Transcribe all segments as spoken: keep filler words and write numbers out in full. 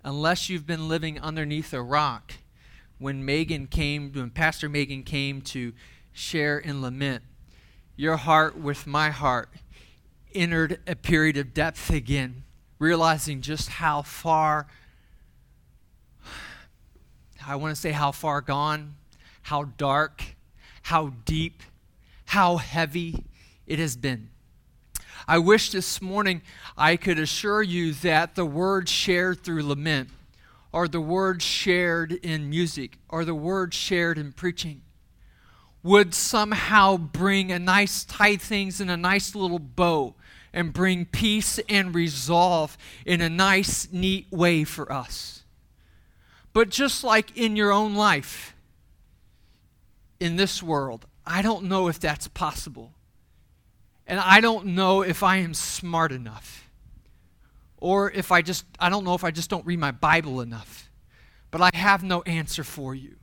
unless you've been living underneath a rock, when Megan came, when Pastor Megan came to share in lament, your heart with my heart entered a period of depth again, realizing just how far, I want to say how far gone, how dark, how deep, how heavy it has been. I wish this morning I could assure you that the word shared through lament, or the word shared in music, or the word shared in preaching, would somehow bring a nice tight things in a nice little bow and bring peace and resolve in a nice, neat way for us. But just like in your own life, in this world, I don't know if that's possible. And I don't know if I am smart enough. Or if I just, I don't know if I just don't read my Bible enough. But I have no answer for you.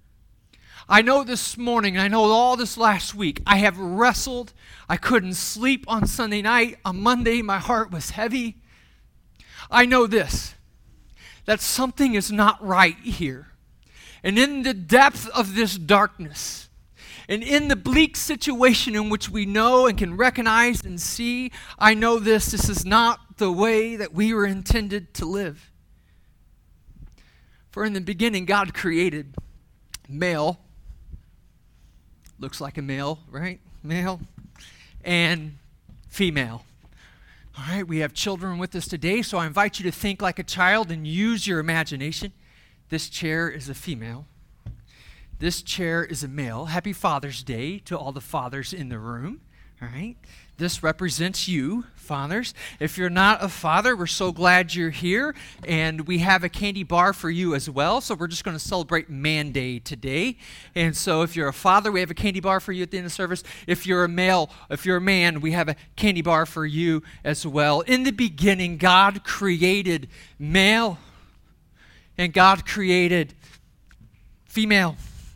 I know this morning, and I know all this last week, I have wrestled. I couldn't sleep on Sunday night. On Monday, my heart was heavy. I know this, that something is not right here. And in the depth of this darkness, and in the bleak situation in which we know and can recognize and see, I know this, this is not the way that we were intended to live. For in the beginning, God created male. Looks like a male, right? Male. And female. All right, we have children with us today, so I invite you to think like a child and use your imagination. This chair is a female. This chair is a male. Happy Father's Day to all the fathers in the room. All right. This represents you, fathers. If you're not a father, we're so glad you're here. And we have a candy bar for you as well. So we're just going to celebrate Man Day today. And so if you're a father, we have a candy bar for you at the end of service. If you're a male, if you're a man, we have a candy bar for you as well. In the beginning, God created male. And God created female.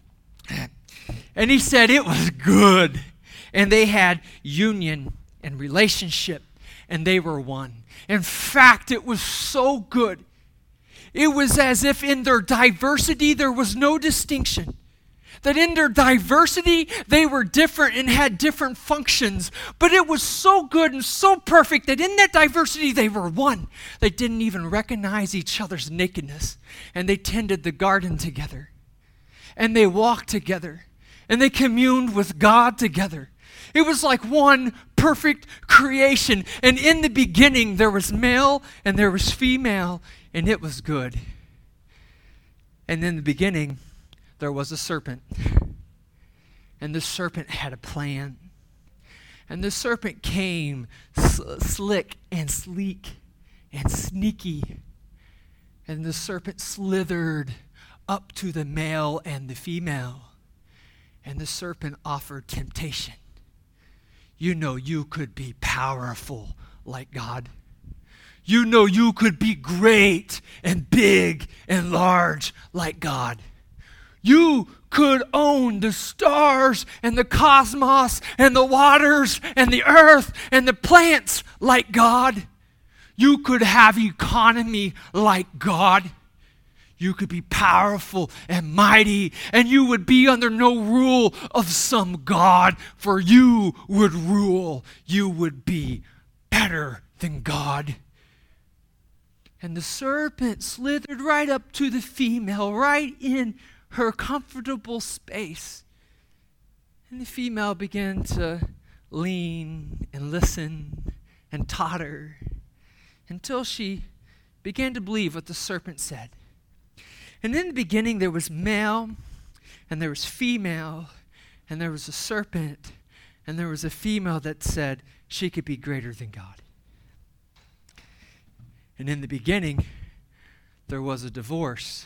And he said it was good. And they had union and relationship, and they were one. In fact, it was so good. It was as if in their diversity there was no distinction. That in their diversity they were different and had different functions. But it was so good and so perfect that in that diversity they were one. They didn't even recognize each other's nakedness. And they tended the garden together. And they walked together. And they communed with God together. It was like one perfect creation. And in the beginning, there was male and there was female, and it was good. And in the beginning, there was a serpent. And the serpent had a plan. And the serpent came sl- slick and sleek and sneaky. And the serpent slithered up to the male and the female. And the serpent offered temptation. You know you could be powerful like God. You know you could be great and big and large like God. You could own the stars and the cosmos and the waters and the earth and the plants like God. You could have economy like God. You could be powerful and mighty, and you would be under no rule of some God, for you would rule. You would be better than God. And the serpent slithered right up to the female, right in her comfortable space. And the female began to lean and listen and totter until she began to believe what the serpent said. And in the beginning, there was male, and there was female, and there was a serpent, and there was a female that said she could be greater than God. And in the beginning, there was a divorce.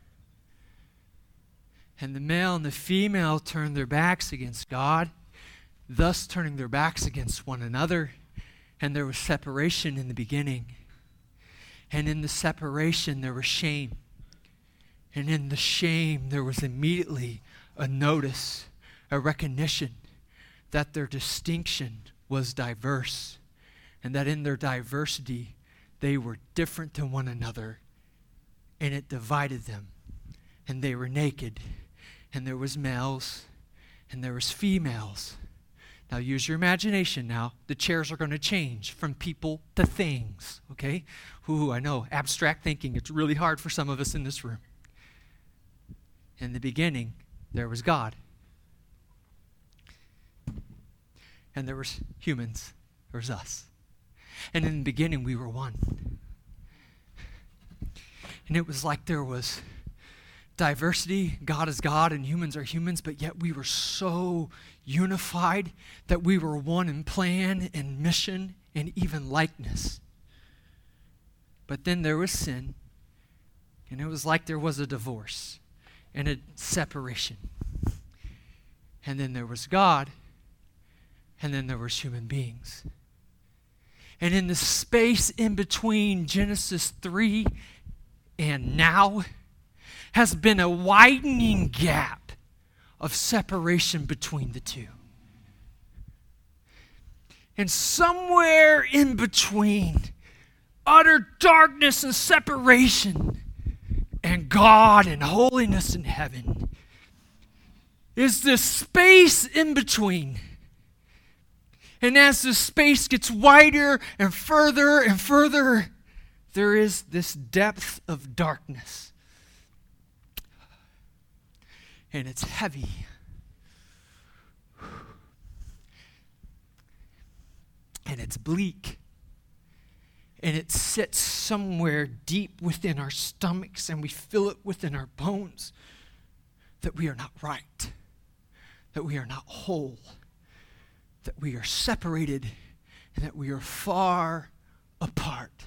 And the male and the female turned their backs against God, thus turning their backs against one another. And there was separation in the beginning. And in the separation, there was shame. And in the shame, there was immediately a notice, a recognition that their distinction was diverse, and that in their diversity, they were different than one another, and it divided them. And they were naked, and there was males, and there was females. Now use your imagination now. The chairs are going to change from people to things, okay? Ooh, I know, abstract thinking. It's really hard for some of us in this room. In the beginning, there was God. And there was humans. There was us. And in the beginning, we were one. And it was like there was diversity. God is God and humans are humans, but yet we were so unified that we were one in plan and mission and even likeness. But then there was sin, and it was like there was a divorce and a separation. And then there was God, and then there was human beings. And in the space in between Genesis three and now has been a widening gap of separation between the two. And somewhere in between utter darkness and separation and God and holiness in heaven is this space in between. And as the space gets wider and further and further, there is this depth of darkness. And it's heavy. And it's bleak. And it sits somewhere deep within our stomachs, and we feel it within our bones that we are not right, that we are not whole, that we are separated, and that we are far apart.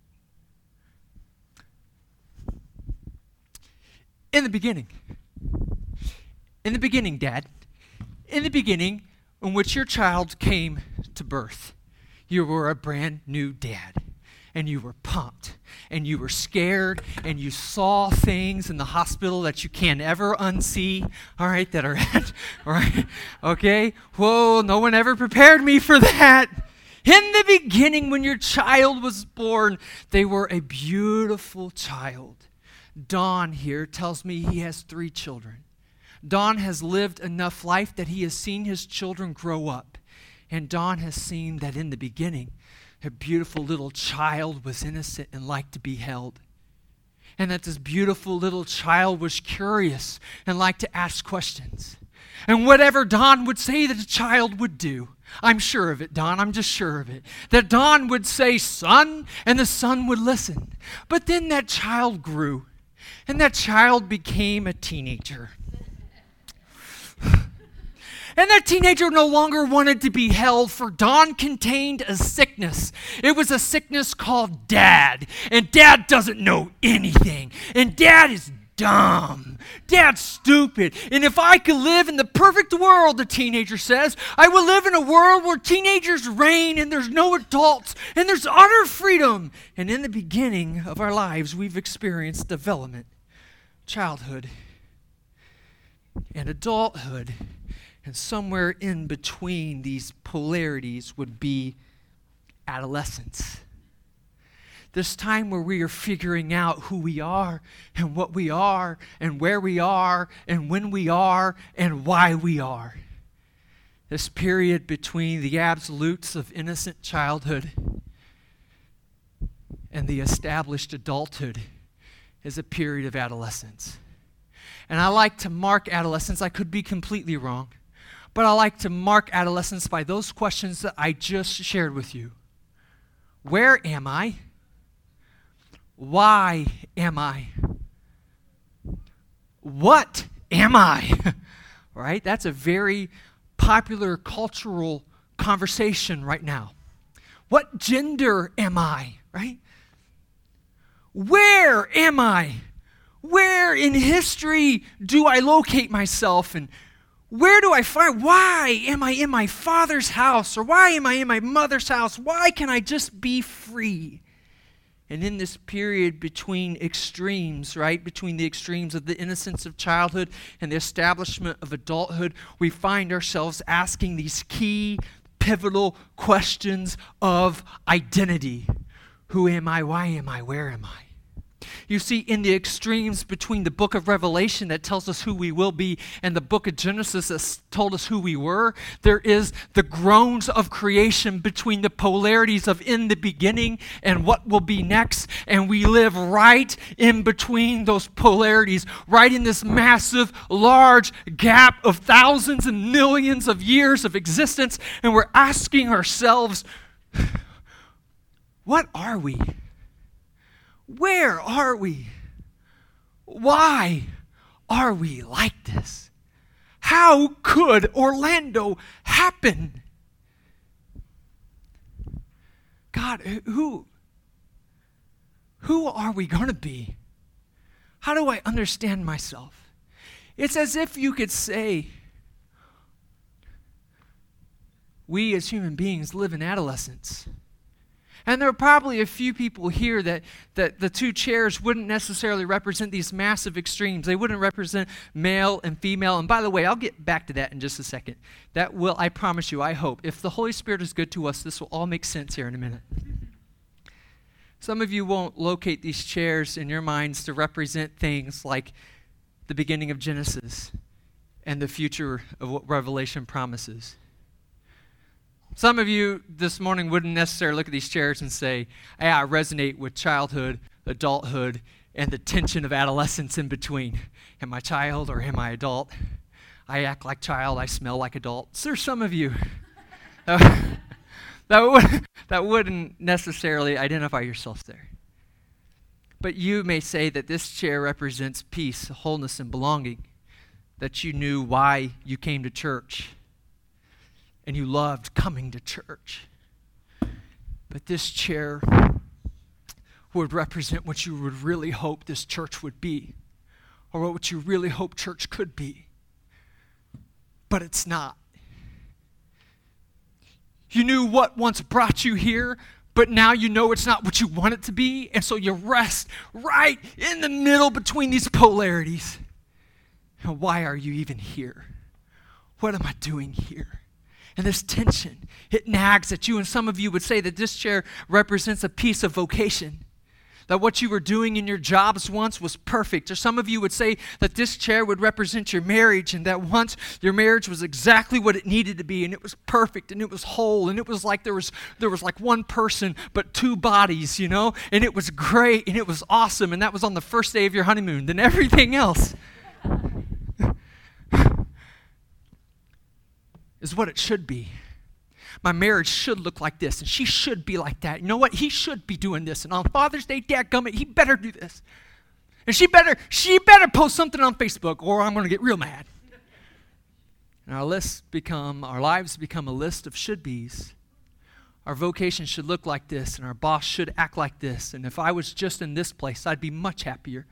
In the beginning, in the beginning, Dad, in the beginning in which your child came to birth, you were a brand new dad, and you were pumped, and you were scared, and you saw things in the hospital that you can't ever unsee, all right, that are, all right, okay? Whoa, no one ever prepared me for that. In the beginning, when your child was born, they were a beautiful child. Don here tells me he has three children. Don has lived enough life that he has seen his children grow up. And Don has seen that in the beginning, a beautiful little child was innocent and liked to be held. And that this beautiful little child was curious and liked to ask questions. And whatever Don would say that a child would do, I'm sure of it, Don, I'm just sure of it, that Don would say, son, and the son would listen. But then that child grew, and that child became a teenager. And that teenager no longer wanted to be held, for Don contained a sickness. It was a sickness called Dad. And Dad doesn't know anything. And Dad is dumb. Dad's stupid. And if I could live in the perfect world, the teenager says, I will live in a world where teenagers reign and there's no adults and there's utter freedom. And in the beginning of our lives, we've experienced development, childhood, and adulthood. And somewhere in between these polarities would be adolescence. This time where we are figuring out who we are and what we are and where we are and when we are and why we are. This period between the absolutes of innocent childhood and the established adulthood is a period of adolescence. And I like to mark adolescence. I could be completely wrong. But I like to mark adolescence by those questions that I just shared with you. Where am I? Why am I? What am I? Right? That's a very popular cultural conversation right now. What gender am I? Right? Where am I? Where in history do I locate myself? And where do I find, why am I in my father's house? Or why am I in my mother's house? Why can I just be free? And in this period between extremes, right, between the extremes of the innocence of childhood and the establishment of adulthood, we find ourselves asking these key, pivotal questions of identity. Who am I? Why am I? Where am I? You see, in the extremes between the book of Revelation that tells us who we will be and the book of Genesis that told us who we were, there is the groans of creation between the polarities of in the beginning and what will be next. And we live right in between those polarities, right in this massive, large gap of thousands and millions of years of existence. And we're asking ourselves, what are we? Where are we? Why are we like this? How could Orlando happen? God, who, who are we going to be? How do I understand myself? It's as if you could say, we as human beings live in adolescence. And there are probably a few people here that, that the two chairs wouldn't necessarily represent these massive extremes. They wouldn't represent male and female. And by the way, I'll get back to that in just a second. That will, I promise you, I hope. If the Holy Spirit is good to us, this will all make sense here in a minute. Some of you won't locate these chairs in your minds to represent things like the beginning of Genesis and the future of what Revelation promises. Some of you this morning wouldn't necessarily look at these chairs and say, hey, I resonate with childhood, adulthood, and the tension of adolescence in between. Am I child or am I adult? I act like child, I smell like adult. So there's some of you that, would, that wouldn't necessarily identify yourselves there. But you may say that this chair represents peace, wholeness, and belonging, that you knew why you came to church. And you loved coming to church. But this chair would represent what you would really hope this church would be, or what you really hope church could be. But it's not. You knew what once brought you here, but now you know it's not what you want it to be, and so you rest right in the middle between these polarities. And why are you even here? What am I doing here? And this tension, it nags at you. And some of you would say that this chair represents a piece of vocation, that what you were doing in your jobs once was perfect. Or some of you would say that this chair would represent your marriage, and that once your marriage was exactly what it needed to be, and it was perfect, and it was whole, and it was like there was there was like one person but two bodies, you know, and it was great, and it was awesome, and that was on the first day of your honeymoon. Then everything else is what it should be. My marriage should look like this, and she should be like that. You know what? He should be doing this. And on Father's Day, dadgummit, he better do this. And she better, she better post something on Facebook, or I'm going to get real mad. And our lists become, our lives become a list of should-bes. Our vocation should look like this, and our boss should act like this. And if I was just in this place, I'd be much happier.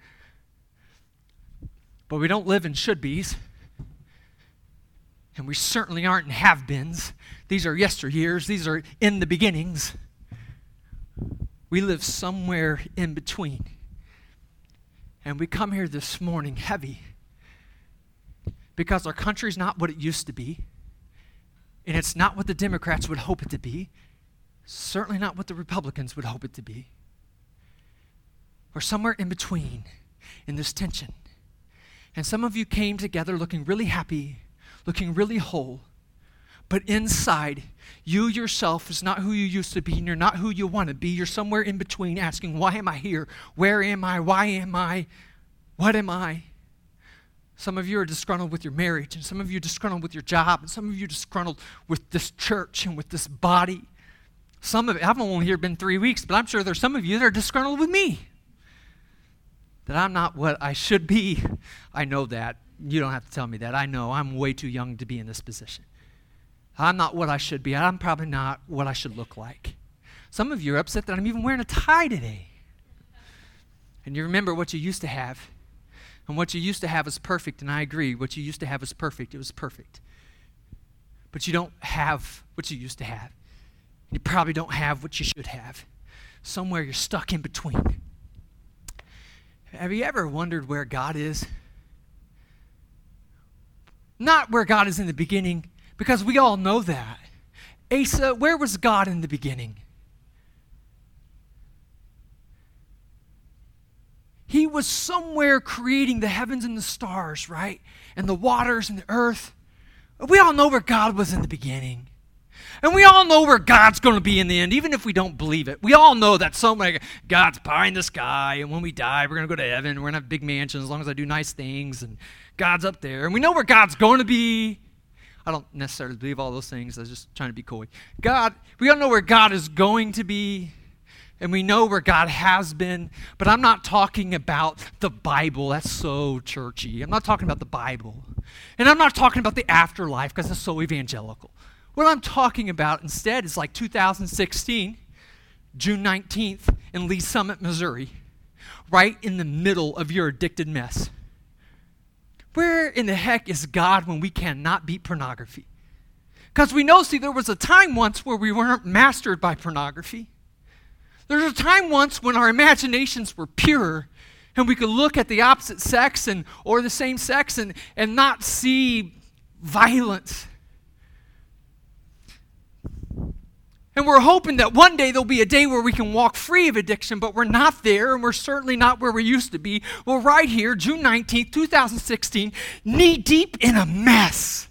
But we don't live in should-bes. And we certainly aren't in have-beens. These are yesteryears. These are in the beginnings. We live somewhere in between. And we come here this morning heavy because our country's not what it used to be. And it's not what the Democrats would hope it to be. Certainly not what the Republicans would hope it to be. We're somewhere in between in this tension. And some of you came together looking really happy, looking really whole, but inside, you yourself is not who you used to be, and you're not who you want to be. You're somewhere in between asking, why am I here? Where am I? Why am I? What am I? Some of you are disgruntled with your marriage, and some of you are disgruntled with your job, and some of you are disgruntled with this church and with this body. Some of it, I've only here been three weeks, but I'm sure there's some of you that are disgruntled with me. That I'm not what I should be. I know that. You don't have to tell me that. I know I'm way too young to be in this position. I'm not what I should be. I'm probably not what I should look like. Some of you are upset that I'm even wearing a tie today. And you remember what you used to have. And what you used to have is perfect, and I agree. What you used to have is perfect. It was perfect. But you don't have what you used to have. You probably don't have what you should have. Somewhere you're stuck in between. Have you ever wondered where God is? Not where God is in the beginning, because we all know that. Asa, where was God in the beginning? He was somewhere creating the heavens and the stars, right? And the waters and the earth. We all know where God was in the beginning. And we all know where God's going to be in the end, even if we don't believe it. We all know that somewhere God's pie in the sky, and when we die, we're going to go to heaven. We're going to have big mansions as long as I do nice things, and God's up there. And we know where God's going to be. I don't necessarily believe all those things. I was just trying to be coy. God, we all know where God is going to be, and we know where God has been. But I'm not talking about the Bible. That's so churchy. I'm not talking about the Bible. And I'm not talking about the afterlife because that's so evangelical. What I'm talking about instead is like two thousand sixteen, June nineteenth, in Lee Summit, Missouri, right in the middle of your addicted mess. Where in the heck is God when we cannot beat pornography? Because we know, see, there was a time once where we weren't mastered by pornography. There was a time once when our imaginations were pure and we could look at the opposite sex and or the same sex and, and not see violence. And we're hoping that one day there'll be a day where we can walk free of addiction, but we're not there, and we're certainly not where we used to be. We're right here, June nineteenth, two thousand sixteen, knee-deep in a mess.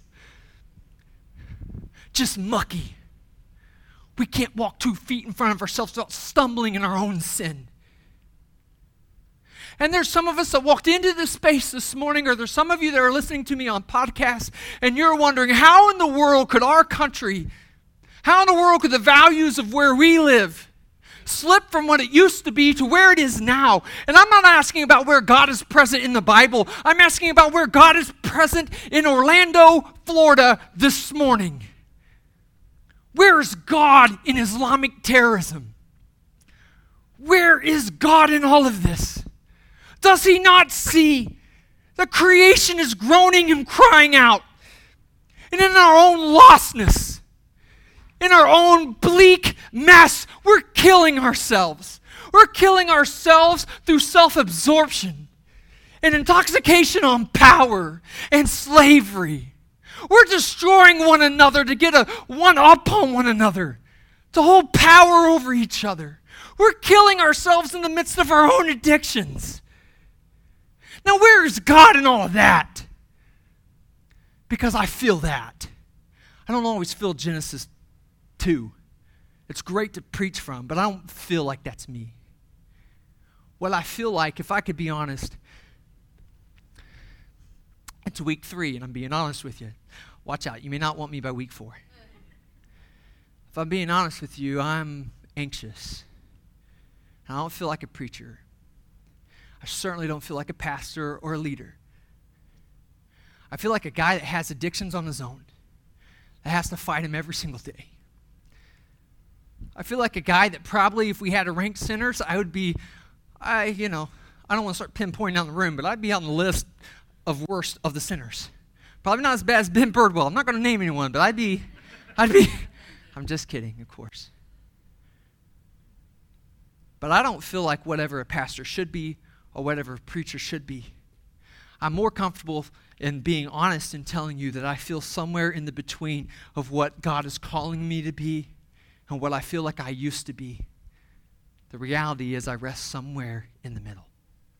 Just mucky. We can't walk two feet in front of ourselves without stumbling in our own sin. And there's some of us that walked into this space this morning, or there's some of you that are listening to me on podcasts, and you're wondering, how in the world could our country, how in the world could the values of where we live slip from what it used to be to where it is now? And I'm not asking about where God is present in the Bible. I'm asking about where God is present in Orlando, Florida this morning. Where is God in Islamic terrorism? Where is God in all of this? Does he not see that creation is groaning and crying out? And in our own lostness, in our own bleak mess, we're killing ourselves. We're killing ourselves through self-absorption and intoxication on power and slavery. We're destroying one another to get a one-up on one another, to hold power over each other. We're killing ourselves in the midst of our own addictions. Now, where is God in all of that? Because I feel that. I don't always feel Genesis two. It's great to preach from, but I don't feel like that's me. What I feel like, if I could be honest, it's week three, and I'm being honest with you. Watch out, you may not want me by week four. If I'm being honest with you, I'm anxious. I don't feel like a preacher. I certainly don't feel like a pastor or a leader. I feel like a guy that has addictions on his own, that has to fight him every single day. I feel like a guy that probably, if we had to rank sinners, I would be, I, you know, I don't want to start pinpointing down the room, but I'd be on the list of worst of the sinners. Probably not as bad as Ben Birdwell. I'm not going to name anyone, but I'd be, I'd be, I'm just kidding, of course. But I don't feel like whatever a pastor should be or whatever a preacher should be. I'm more comfortable in being honest and telling you that I feel somewhere in the between of what God is calling me to be and what I feel like I used to be. The reality is I rest somewhere in the middle.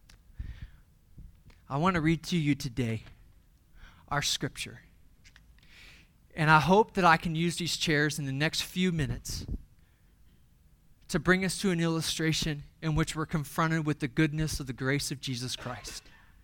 I want to read to you today our scripture. And I hope that I can use these chairs in the next few minutes to bring us to an illustration in which we're confronted with the goodness of the grace of Jesus Christ.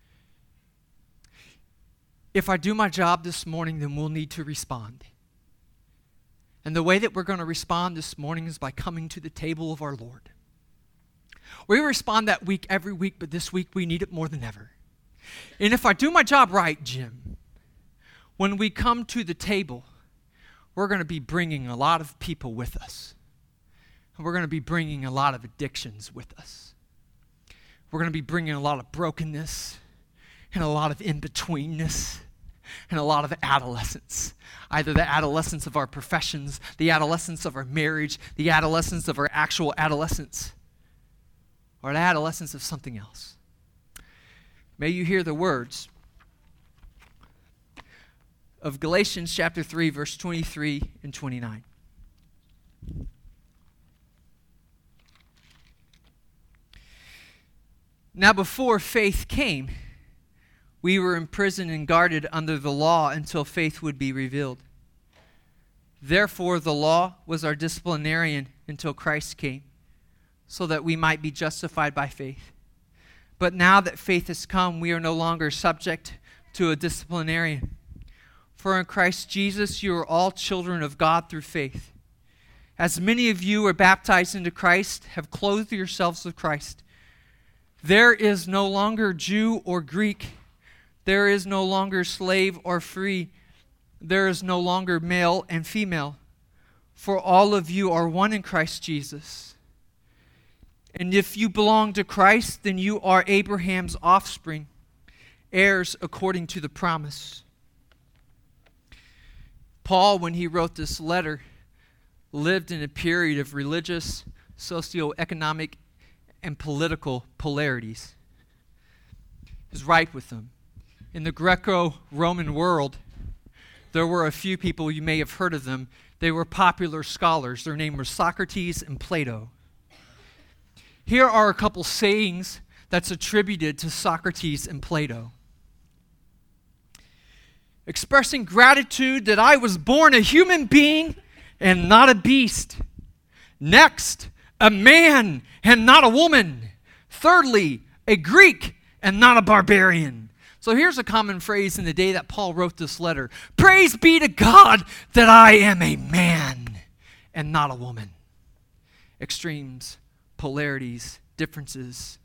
If I do my job this morning, then we'll need to respond. And the way that we're going to respond this morning is by coming to the table of our Lord. We respond that week every week, but this week we need it more than ever. And if I do my job right, Jim, when we come to the table, we're going to be bringing a lot of people with us. And we're going to be bringing a lot of addictions with us. We're going to be bringing a lot of brokenness and a lot of in-betweenness and a lot of adolescence. Either the adolescence of our professions, the adolescence of our marriage, the adolescence of our actual adolescence, or the adolescence of something else. May you hear the words of Galatians chapter three, verse twenty-three and twenty-nine. Now before faith came, we were imprisoned and guarded under the law until faith would be revealed. Therefore, the law was our disciplinarian until Christ came, so that we might be justified by faith. But now that faith has come, we are no longer subject to a disciplinarian. For in Christ Jesus, you are all children of God through faith. As many of you are baptized into Christ, have clothed yourselves with Christ. There is no longer Jew or Greek. There is no longer slave or free. There is no longer male and female. For all of you are one in Christ Jesus. And if you belong to Christ, then you are Abraham's offspring, heirs according to the promise. Paul, when he wrote this letter, lived in a period of religious, socioeconomic, and political polarities. He was ripe with them. In the Greco-Roman world, there were a few people, you may have heard of them. They were popular scholars. Their name was Socrates and Plato. Here are a couple sayings that's attributed to Socrates and Plato. Expressing gratitude that I was born a human being and not a beast. Next, a man and not a woman. Thirdly, a Greek and not a barbarian. So here's a common phrase in the day that Paul wrote this letter. Praise be to God that I am a man and not a woman. Extremes, polarities, differences.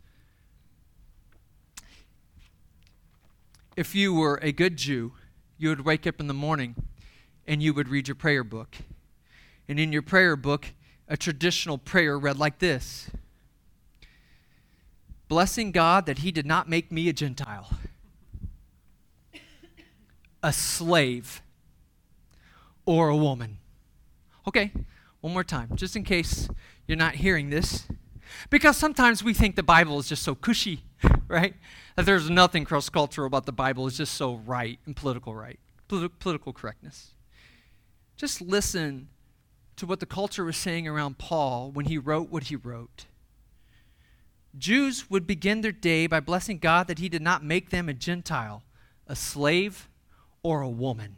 If you were a good Jew, you would wake up in the morning and you would read your prayer book. And in your prayer book, a traditional prayer read like this. Blessing God that he did not make me a Gentile, a slave, or a woman. Okay, one more time, just in case you're not hearing this. Because sometimes we think the Bible is just so cushy, right? That there's nothing cross-cultural about the Bible. It's just so right and political right, Polit- political correctness. Just listen to what the culture was saying around Paul when he wrote what he wrote. Jews would begin their day by blessing God that he did not make them a Gentile, a slave, or a woman.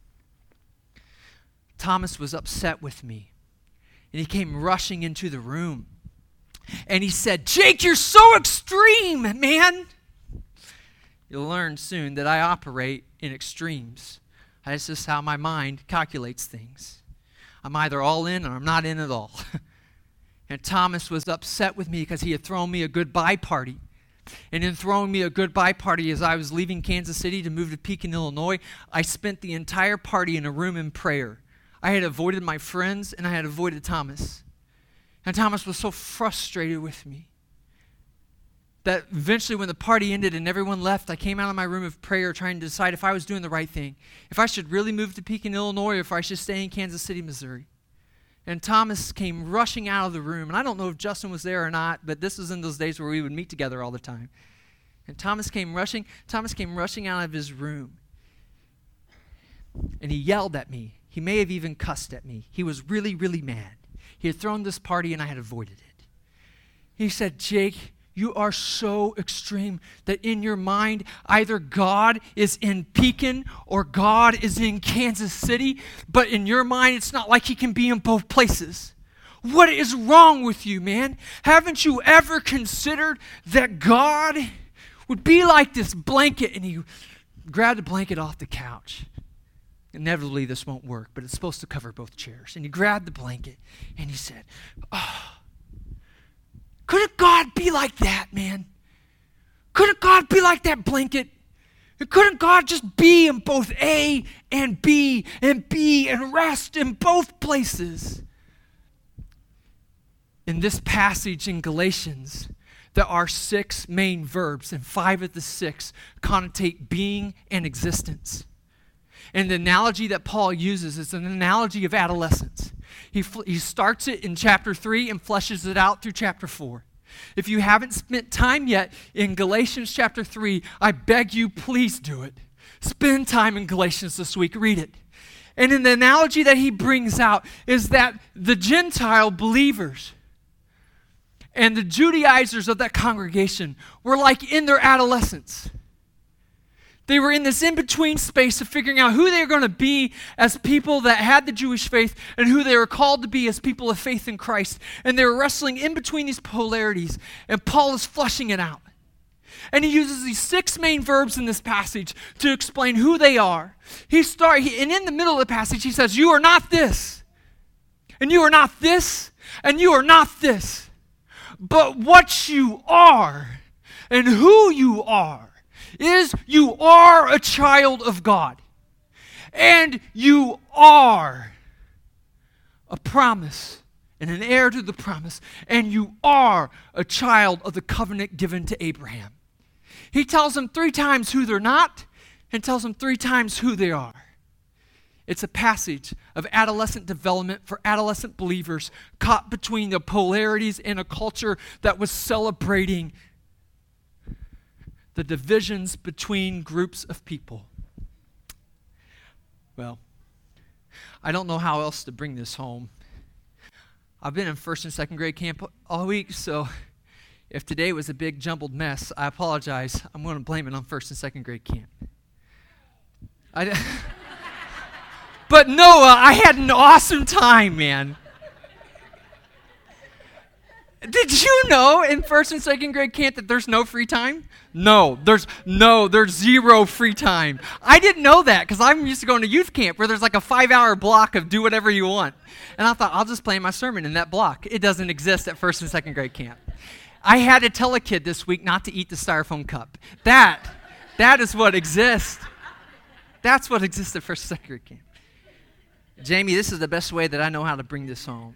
Thomas was upset with me, and he came rushing into the room. And he said, Jake, you're so extreme, man. You'll learn soon that I operate in extremes. That's just how my mind calculates things. I'm either all in or I'm not in at all. And Thomas was upset with me because he had thrown me a goodbye party. And in throwing me a goodbye party as I was leaving Kansas City to move to Pekin, Illinois, I spent the entire party in a room in prayer. I had avoided my friends and I had avoided Thomas. And Thomas was so frustrated with me that eventually when the party ended and everyone left, I came out of my room of prayer trying to decide if I was doing the right thing, if I should really move to Pekin, Illinois, or if I should stay in Kansas City, Missouri. And Thomas came rushing out of the room, and I don't know if Justin was there or not, but this was in those days where we would meet together all the time. And Thomas came rushing, Thomas came rushing out of his room, and he yelled at me. He may have even cussed at me. He was really, really mad. He had thrown this party, and I had avoided it. He said, Jake, you are so extreme that in your mind, either God is in Pekin or God is in Kansas City, but in your mind, it's not like he can be in both places. What is wrong with you, man? Haven't you ever considered that God would be like this blanket? And he grabbed the blanket off the couch. Inevitably, this won't work, but it's supposed to cover both chairs. And he grabbed the blanket and he said, oh, couldn't God be like that, man? Couldn't God be like that blanket? Couldn't God just be in both A and B and B and rest in both places? In this passage in Galatians, there are six main verbs, and five of the six connotate being and existence. And the analogy that Paul uses is an analogy of adolescence. He, he starts it in chapter three and fleshes it out through chapter four. If you haven't spent time yet in Galatians chapter three, I beg you, please do it. Spend time in Galatians this week. Read it. And in the analogy that he brings out is that the Gentile believers, And the Judaizers of that congregation were like in their adolescence. They were in this in-between space of figuring out who they were going to be as people that had the Jewish faith and who they were called to be as people of faith in Christ. And they were wrestling in between these polarities. And Paul is fleshing it out. And he uses these six main verbs in this passage to explain who they are. He start, he, and in the middle of the passage, he says, you are not this, and you are not this, and you are not this. But what you are and who you are is you are a child of God. And you are a promise and an heir to the promise. And you are a child of the covenant given to Abraham. He tells them three times who they're not and tells them three times who they are. It's a passage of adolescent development for adolescent believers caught between the polarities in a culture that was celebrating the divisions between groups of people. Well, I don't know how else to bring this home. I've been in first and second grade camp all week, so if today was a big jumbled mess, I apologize. I'm going to blame it on first and second grade camp. I, but Noah, I had an awesome time, man. Did you know in first and second grade camp that there's no free time? No, there's no, there's zero free time. I didn't know that because I'm used to going to youth camp where there's like a five-hour block of do whatever you want. And I thought, I'll just play my sermon in that block. It doesn't exist at first and second grade camp. I had to tell a kid this week not to eat the styrofoam cup. That, that is what exists. That's what exists at first and second grade camp. Jamie, this is the best way that I know how to bring this home.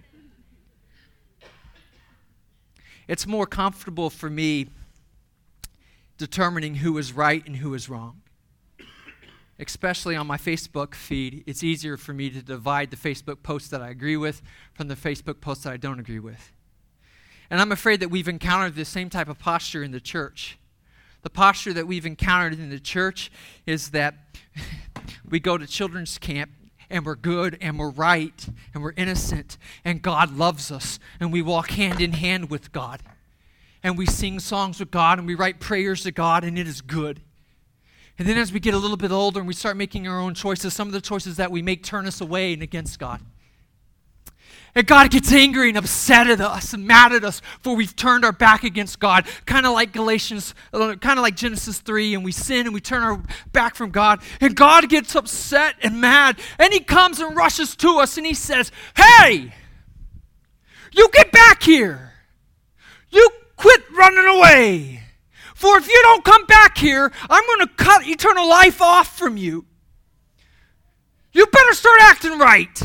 It's more comfortable for me determining who is right and who is wrong. Especially on my Facebook feed, it's easier for me to divide the Facebook posts that I agree with from the Facebook posts that I don't agree with. And I'm afraid that we've encountered the same type of posture in the church. The posture that we've encountered in the church is that we go to children's camp and we're good and we're right and we're innocent and God loves us and we walk hand in hand with God and we sing songs with God and we write prayers to God and it is good. And then as we get a little bit older and we start making our own choices, some of the choices that we make turn us away and against God. And God gets angry and upset at us and mad at us for we've turned our back against God. Kind of like Galatians, kind of like Genesis three, and we sin and we turn our back from God. And God gets upset and mad. And he comes and rushes to us and he says, hey, you get back here. You quit running away. For if you don't come back here, I'm going to cut eternal life off from you. You better start acting right.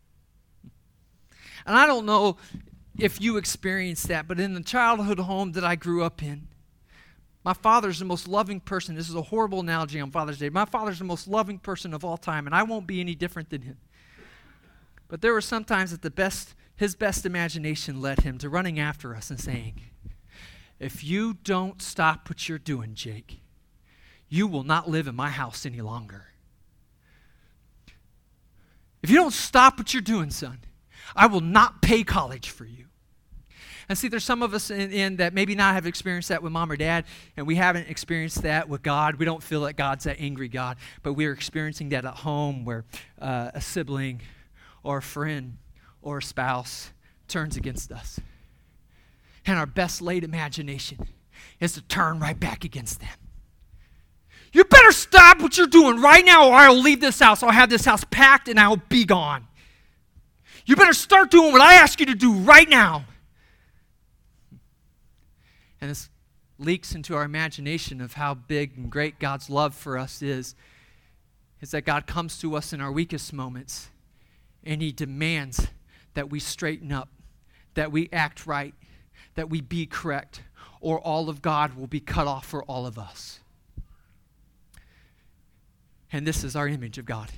And I don't know if you experienced that, but in the childhood home that I grew up in, my father's the most loving person. This is a horrible analogy on Father's Day. My father's the most loving person of all time, and I won't be any different than him. But there were some times that the best, his best imagination led him to running after us and saying, if you don't stop what you're doing, Jake, you will not live in my house any longer. If you don't stop what you're doing, son, I will not pay college for you. And see, there's some of us in, in that maybe not have experienced that with mom or dad, and we haven't experienced that with God. We don't feel that God's that angry God, but we're experiencing that at home where uh, a sibling or a friend or a spouse turns against us. And our best laid imagination is to turn right back against them. You better stop what you're doing right now or I'll leave this house. I'll have this house packed and I'll be gone. You better start doing what I ask you to do right now. And this leaks into our imagination of how big and great God's love for us is, is that God comes to us in our weakest moments and he demands that we straighten up, that we act right, that we be correct, or all of God will be cut off for all of us. And this is our image of God.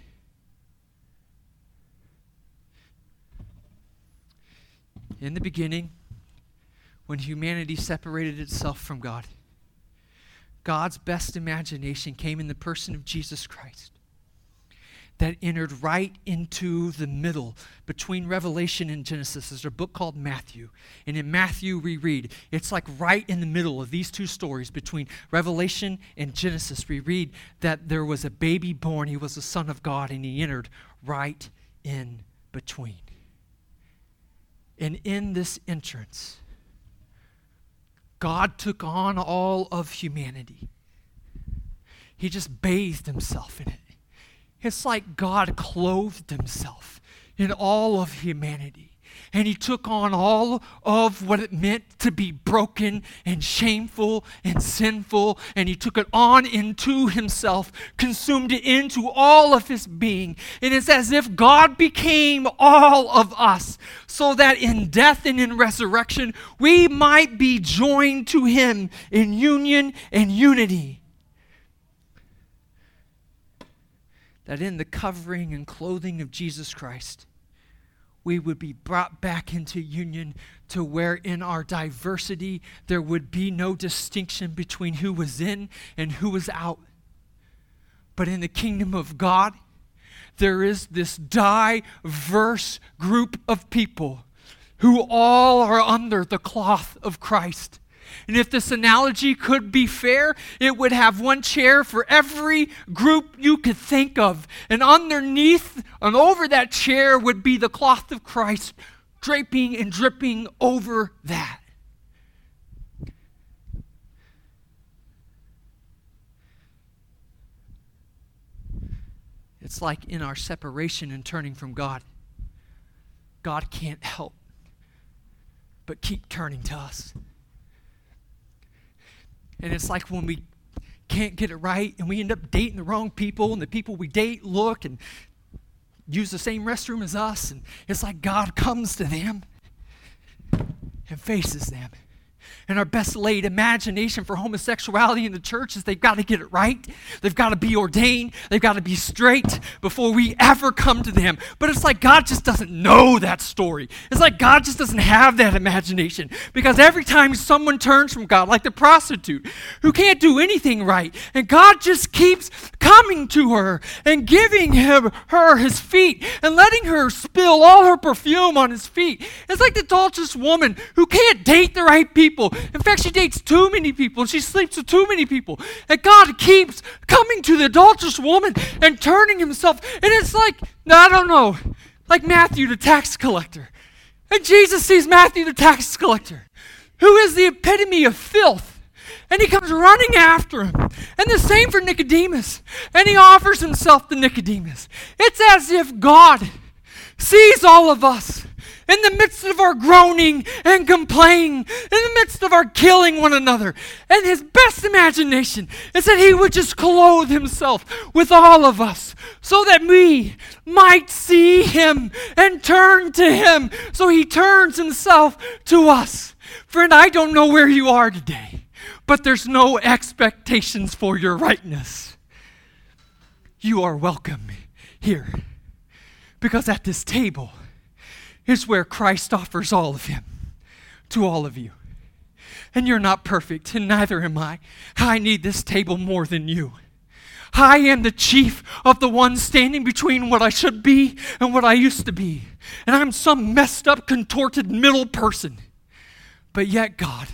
In the beginning, when humanity separated itself from God, God's best imagination came in the person of Jesus Christ. that entered right into the middle between Revelation and Genesis. There's a book called Matthew. And in Matthew we read, it's like right in the middle of these two stories between Revelation and Genesis. We read that there was a baby born. He was the Son of God, and he entered right in between. And in this entrance, God took on all of humanity. He just bathed himself in it. It's like God clothed himself in all of humanity. And he took on all of what it meant to be broken and shameful and sinful. And he took it on into himself, consumed it into all of his being. And it's as if God became all of us, so that in death and in resurrection, we might be joined to him in union and unity. That in the covering and clothing of Jesus Christ, we would be brought back into union to where in our diversity there would be no distinction between who was in and who was out. But in the kingdom of God, there is this diverse group of people who all are under the cloth of Christ. And if this analogy could be fair, it would have one chair for every group you could think of. And underneath and over that chair would be the cloth of Christ, draping and dripping over that. It's like in our separation and turning from God, God can't help but keep turning to us. And it's like when we can't get it right and we end up dating the wrong people, and the people we date look and use the same restroom as us, and it's like God comes to them and faces them. And our best laid imagination for homosexuality in the church is they've got to get it right. They've got to be ordained. They've got to be straight before we ever come to them. But it's like God just doesn't know that story. It's like God just doesn't have that imagination. Because every time someone turns from God, like the prostitute who can't do anything right, and God just keeps coming to her and giving him, her his feet and letting her spill all her perfume on his feet. It's like the adulterous woman who can't date the right people. In fact, she dates too many people and she sleeps with too many people. And God keeps coming to the adulterous woman and turning himself. And it's like, I don't know, like Matthew the tax collector. And Jesus sees Matthew the tax collector, who is the epitome of filth. And he comes running after him. And the same for Nicodemus. And he offers himself to Nicodemus. It's as if God sees all of us in the midst of our groaning and complaining, in the midst of our killing one another. And his best imagination is that he would just clothe himself with all of us so that we might see him and turn to him. So he turns himself to us. Friend, I don't know where you are today, but there's no expectations for your rightness. You are welcome here, because at this table is where Christ offers all of him to all of you. And you're not perfect, and neither am I. I need this table more than you. I am the chief of the one standing between what I should be and what I used to be. And I'm some messed up, contorted middle person. But yet God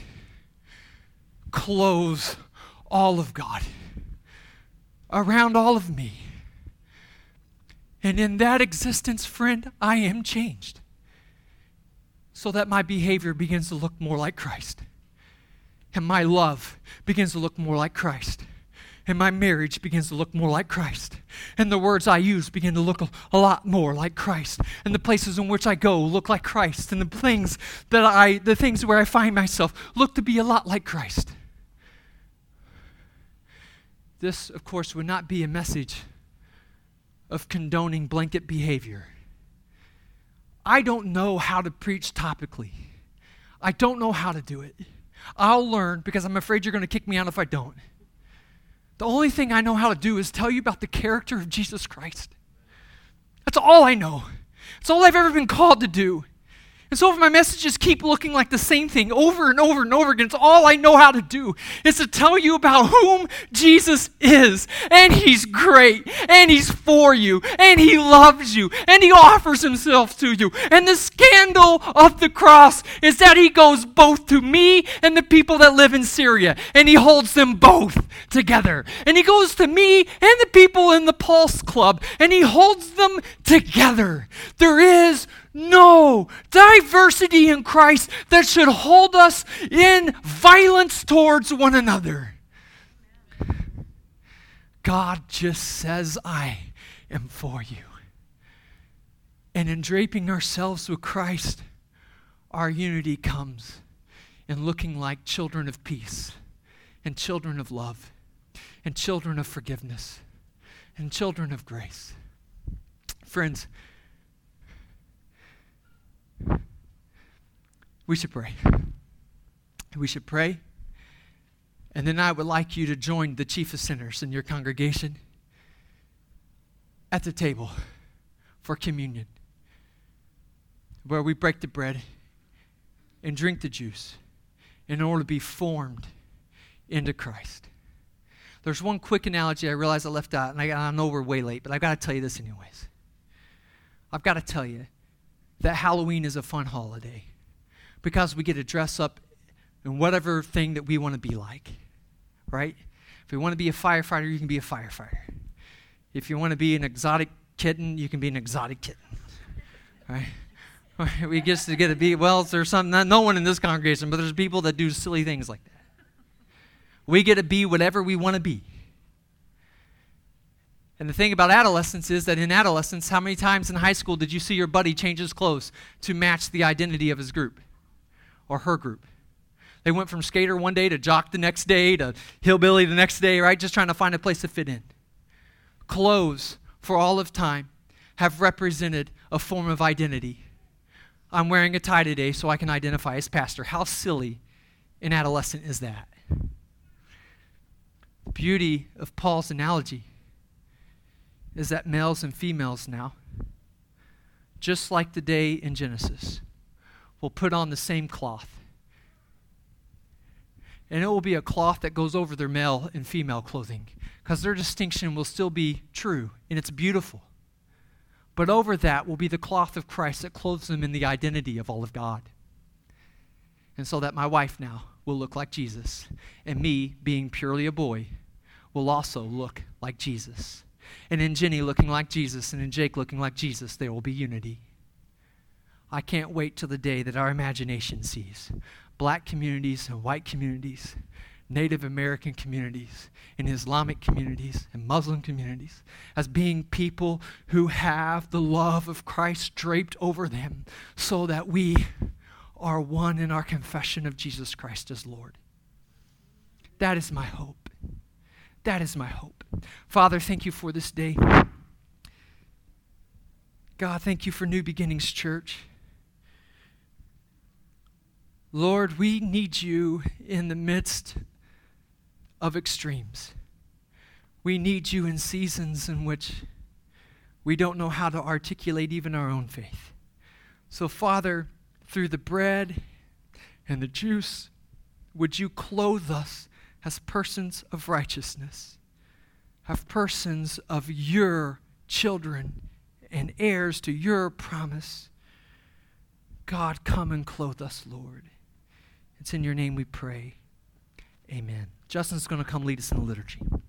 clothes all of God around all of me. And in that existence, friend, I am changed, so that my behavior begins to look more like Christ. And my love begins to look more like Christ. And my marriage begins to look more like Christ. And the words I use begin to look a, a lot more like Christ. And the places in which I go look like Christ. And the things that I, the things where I find myself look to be a lot like Christ. This, of course, would not be a message of condoning blanket behavior. I don't know how to preach topically. I don't know how to do it. I'll learn, because I'm afraid you're going to kick me out if I don't. The only thing I know how to do is tell you about the character of Jesus Christ. That's all I know. It's all I've ever been called to do. And so if my messages keep looking like the same thing over and over and over again, it's all I know how to do is to tell you about whom Jesus is. And he's great. And he's for you. And he loves you. And he offers himself to you. And the scandal of the cross is that he goes both to me and the people that live in Syria. And he holds them both together. And he goes to me and the people in the Pulse Club. And he holds them together. There is no diversity in Christ that should hold us in violence towards one another. God just says, I am for you. And in draping ourselves with Christ, our unity comes in looking like children of peace and children of love and children of forgiveness and children of grace. Friends, we should pray. We should pray. And then I would like you to join the chief of sinners in your congregation at the table for communion, where we break the bread and drink the juice in order to be formed into Christ. There's one quick analogy I realize I left out, and I, I know we're way late, but I've got to tell you this anyways. I've got to tell you that Halloween is a fun holiday because we get to dress up in whatever thing that we want to be like, right? If you want to be a firefighter, you can be a firefighter. If you want to be an exotic kitten, you can be an exotic kitten, right? We get to get to be, well, there's some, not, no one in this congregation, but there's people that do silly things like that. We get to be whatever we want to be. And the thing about adolescence is that in adolescence, how many times in high school did you see your buddy change his clothes to match the identity of his group or her group? They went from skater one day to jock the next day to hillbilly the next day, right? Just trying to find a place to fit in. Clothes, for all of time, have represented a form of identity. I'm wearing a tie today so I can identify as pastor. How silly an adolescent is that? The beauty of Paul's analogy is that males and females now, just like the day in Genesis, will put on the same cloth. And it will be a cloth that goes over their male and female clothing, because their distinction will still be true, and it's beautiful. But over that will be the cloth of Christ that clothes them in the identity of all of God. And so that my wife now will look like Jesus, and me, being purely a boy, will also look like Jesus. And in Jenny looking like Jesus, and in Jake looking like Jesus, there will be unity. I can't wait till the day that our imagination sees black communities and white communities, Native American communities, and Islamic communities, and Muslim communities as being people who have the love of Christ draped over them so that we are one in our confession of Jesus Christ as Lord. That is my hope. That is my hope. Father, thank you for this day. God, thank you for New Beginnings Church. Lord, we need you in the midst of extremes. We need you in seasons in which we don't know how to articulate even our own faith. So, Father, through the bread and the juice, would you clothe us as persons of righteousness, as persons of your children and heirs to your promise. God, come and clothe us, Lord. It's in your name we pray. Amen. Justin's going to come lead us in the liturgy.